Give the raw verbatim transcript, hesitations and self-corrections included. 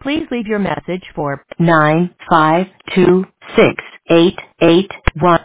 Please leave your message for nine five two six eight eight one.